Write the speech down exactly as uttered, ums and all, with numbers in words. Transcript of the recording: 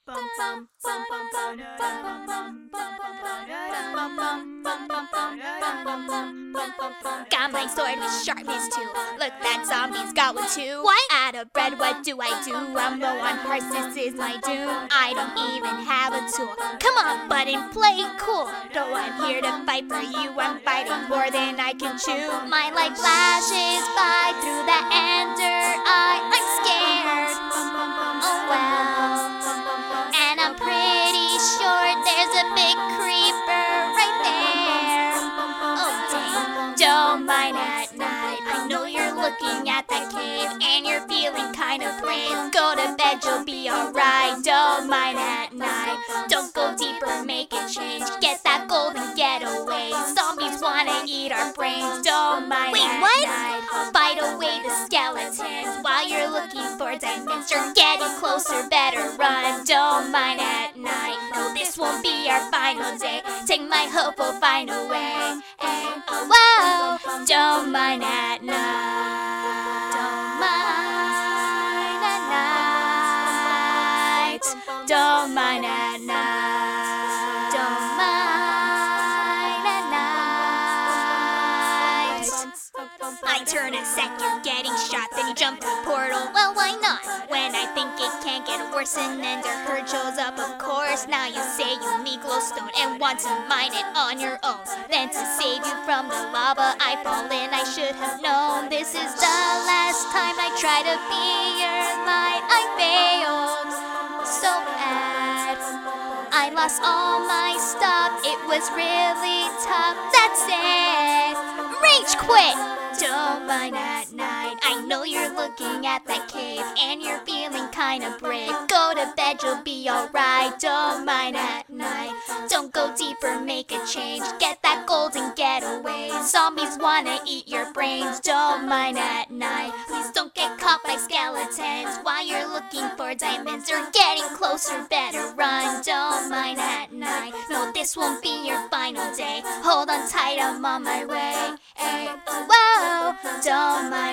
Got my sword with sharpness too. Look, that zombie's got one too. What? Out of bread, what do I do? I'm low on hearts, this is my doom. I don't even have a tool. Come on, button, play it cool. Though I'm here to fight for you, I'm fighting more than I can chew. My light flashes by through the ender eye. I'm scared. Oh well. And I'm pretty sure there's a big creeper right there. Oh dang, don't mind at night. I know you're looking at that cave and you're feeling kind of brave. Go to bed, you'll be alright. Don't mind at night. Don't go deeper, make a change. Get that golden getaway. Zombies wanna eat our brains. Don't mind Wait, at what? night. Fight away the skeletons while you're looking for diamonds. You're getting closer, better run. Don't mind at night. No, this won't be our final day. Take my hope, we'll find a way. Hey, oh, whoa. Don't mind at night. Don't mind at night. Don't mind at night. Don't mind at night. I turn a sec, you're getting shot, then you jump through a portal. Well, why not? When I think it can't get worse, an ender herd shows up, of course. Now you say you need glowstone and want to mine it on your own. Then to save you from the lava, I fall in. I should have known this is the last time I try to be your light. I failed so bad. I lost all my stuff. It was really tough. That's it. Rage quit. Don't mind at night. I know you're looking at that cave and you're feeling kinda brave. Go to bed, you'll be alright. Don't mind at night. Don't go deeper, make a change. Get that golden getaway. Zombies wanna eat your brains. Don't mind at night. Please don't get caught by skeletons while you're looking for diamonds. They're getting closer, better run. Don't mind at night. No, this won't be your final day. Hold on tight, I'm on my way. Hey, whoa, don't mind.